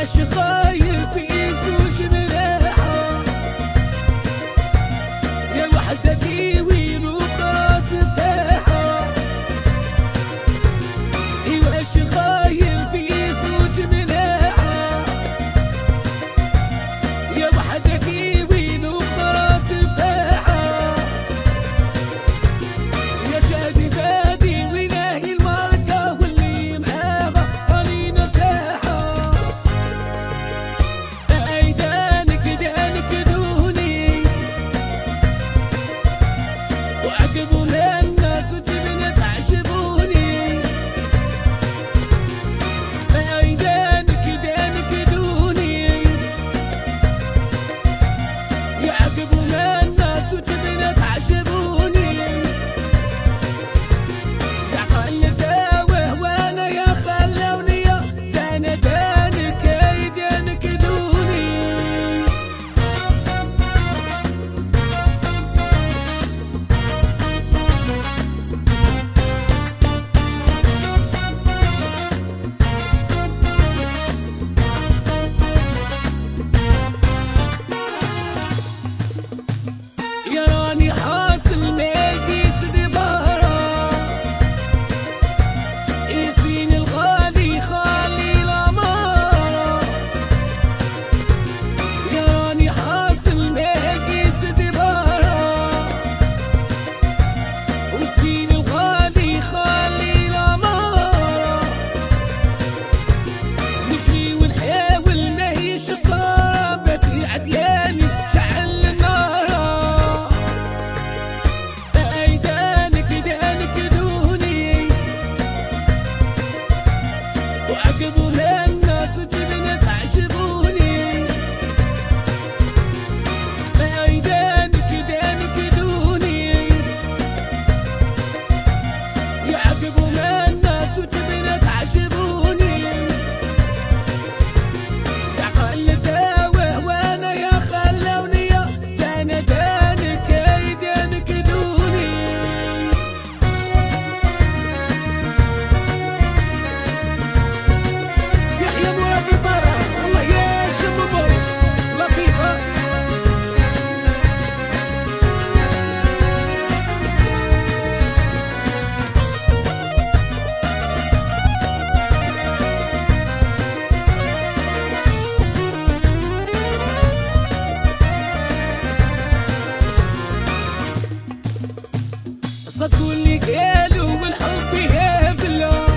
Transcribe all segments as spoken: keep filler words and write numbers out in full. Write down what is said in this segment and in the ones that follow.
صدقوا اللي قالوا والحب يهبله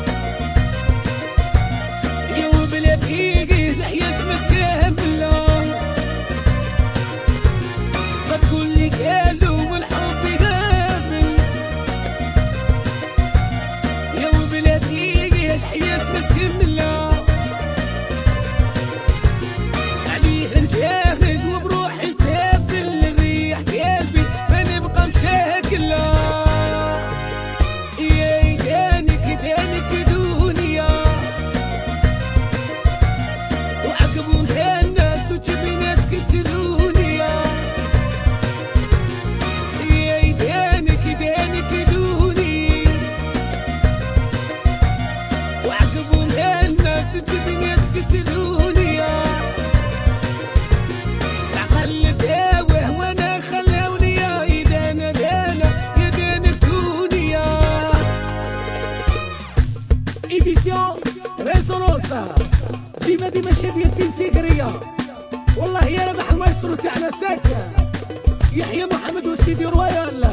يا وبلا دقيقي لحيا مسكين بالله. صدقوا اللي قالوا والحب يهبل يا وبلا دقيقي لحيا مسكين بالله. عليه نجاهد وبروحي نسافل الريح قلبي ما نبقى مشاكله. ديما ديما شادية سنتيغرية والله يا ربح المايسترو تاعنا ساكة يحيى محمد وسيدي رويال.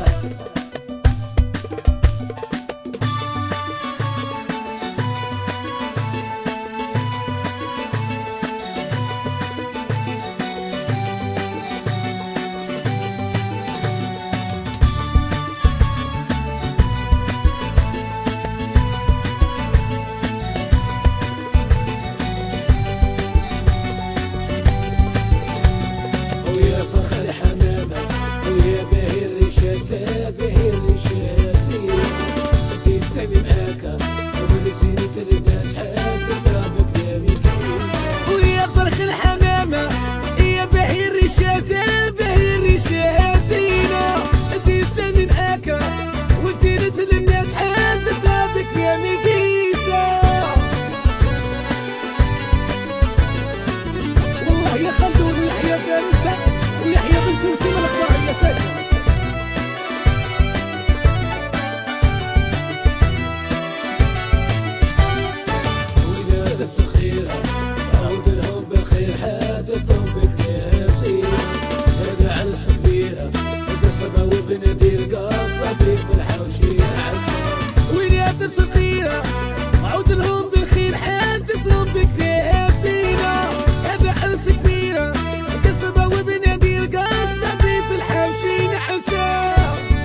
صغيرة عود لهم بالخير حادثهم بكنيفتي هذا عرس كبيرة قصبة وبندير قصة في الحوشية عسى وين يا بنت صغيرة عود لهم بالخير حادثهم بكنيفتي هذا عرس كبيرة قصبة وبندير قصة في الحوشية عسى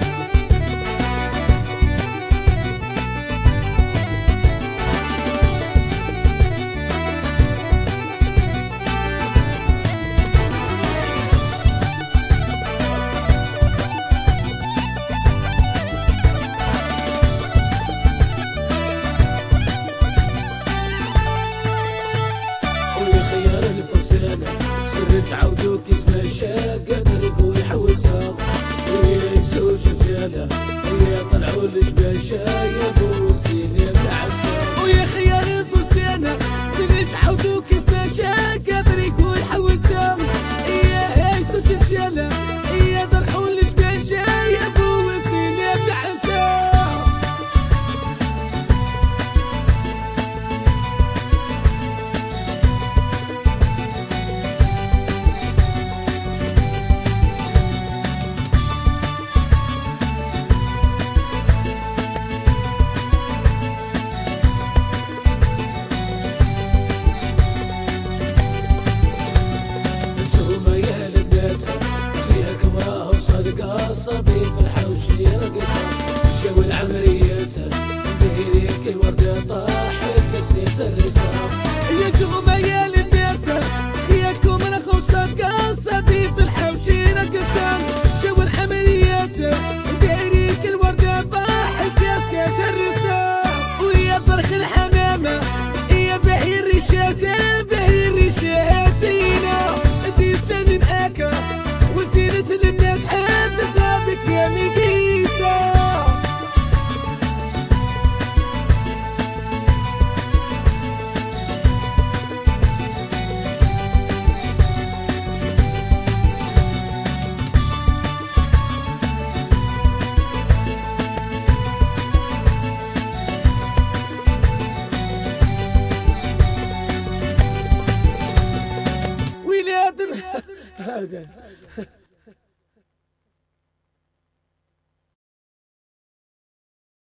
سرت عودوك اسمه شاقة تلقوا يحوسها ويا يسوج رجالة ويا طلعوا الجبال شايب وسين يبلعسها ويا خيار الفرسانة سرت عودوك اسمه شاقة تلقوا يحوسها ويا يسوج رجالة ويا طلعوا الجبال شايب وسين يبلعسها صبي في الحوشية قصة شو العمرية ديريك الوردة طاحت كسيس الرسام يا جغمة يا لبيتها خياكم انا خوصة قصبي في الحوشية قصة شو العمرية ديريك الوردة طاحت كسيس الرسام ويا فرخ الحمامة يا بهي الريشات بهي الريشاتينا ديسنا من اكا وزينة للناس حد ذابك يا مقيسة ولاد